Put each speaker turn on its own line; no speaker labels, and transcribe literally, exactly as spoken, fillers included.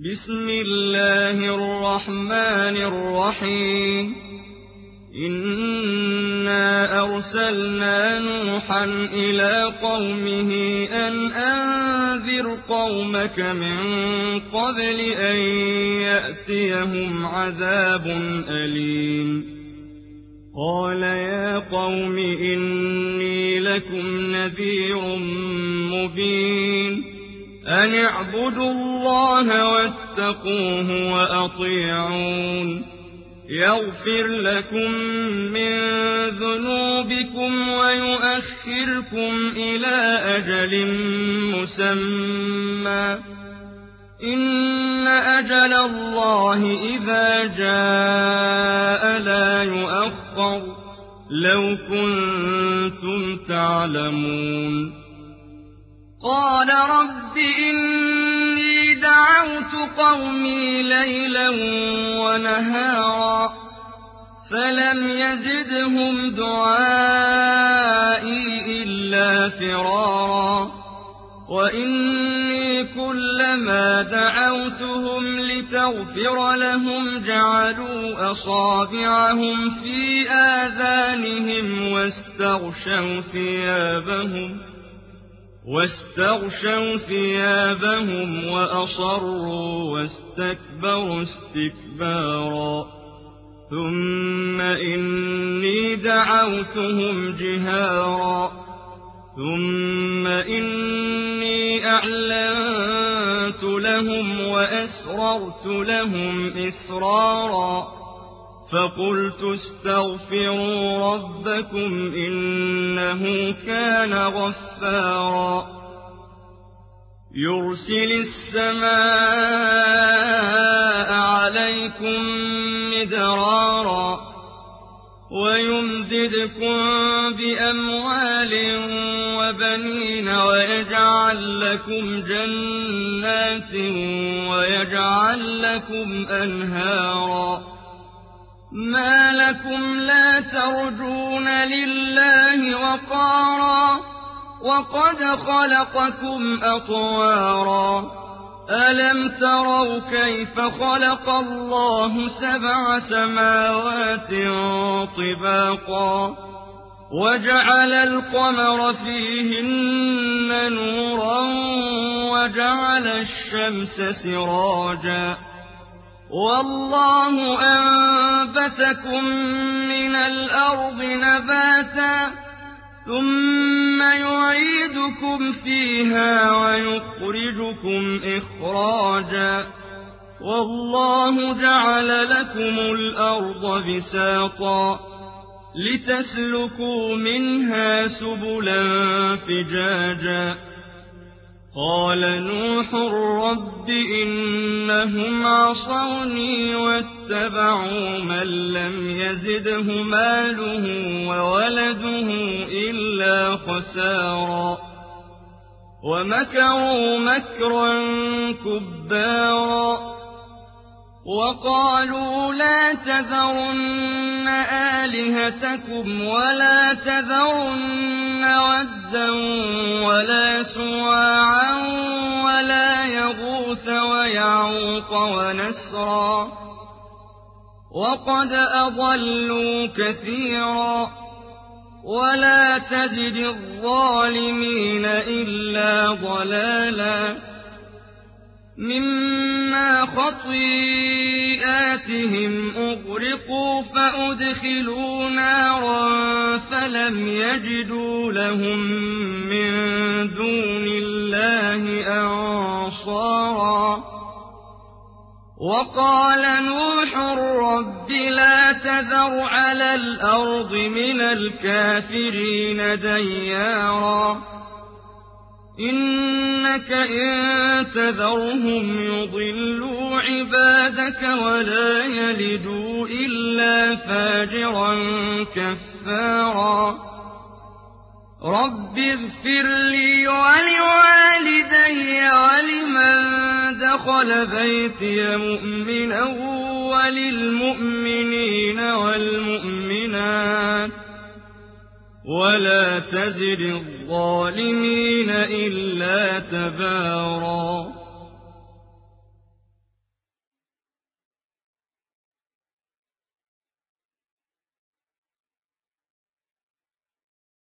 بسم الله الرحمن الرحيم إنا أرسلنا نوحا إلى قومه أن أنذر قومك من قبل أن يأتيهم عذاب أليم قال يا قوم إني لكم نذير مبين أن اعبدوا الله واتقوه وأطيعون يغفر لكم من ذنوبكم ويؤخركم إلى أجل مسمى إن أجل الله إذا جاء لا يؤخر لو كنتم تعلمون قال رب إني دعوت قومي ليلا ونهارا فلم يزدهم دعائي إلا فرارا وإني كلما دعوتهم لتغفر لهم جعلوا أصابعهم في آذانهم واستغشوا ثيابهم واستغشوا ثيابهم وأصروا واستكبروا استكبارا ثم إني دعوتهم جهارا ثم إني أعلنت لهم وأسررت لهم إسرارا فقلت استغفروا ربكم إنه كان غفارا يرسل السماء عليكم مدرارا ويمددكم بأموال وبنين ويجعل لكم جنات ويجعل لكم أنهارا ما لكم لا ترجون لله وقارا وقد خلقكم أطوارا ألم تروا كيف خلق الله سبع سماوات طباقا وجعل القمر فيهن نورا وجعل الشمس سراجا والله أنبتكم من الأرض نباتا ثم يعيدكم فيها ويخرجكم إخراجا والله جعل لكم الأرض بساطا لتسلكوا منها سبلا فجاجا قال نوح رب إنهم عصوني واتبعوا من لم يزده ماله وولده إلا خسارا ومكروا مكرا كبارا وقالوا لا تذرن آلهتكم ولا تذرن ودا ولا سواعا ولا يغوث ويعوق ونسرا وقد أضلوا كثيرا ولا تزد الظالمين إلا ضلالا مما خطيئاتهم أغرقوا فأدخلوا نارا فلم يجدوا لهم من دون الله أنصارا وقال نوح رب لا تذر على الأرض من الكافرين ديارا إنك إن تذرهم يضلوا عبادك ولا يلدوا إلا فاجرا كفارا رب اغفر لي ولوالدي ولمن دخل بيتي مؤمنا وللمؤمنين والمؤمنات ولا تزد الظالمين إلا تبارا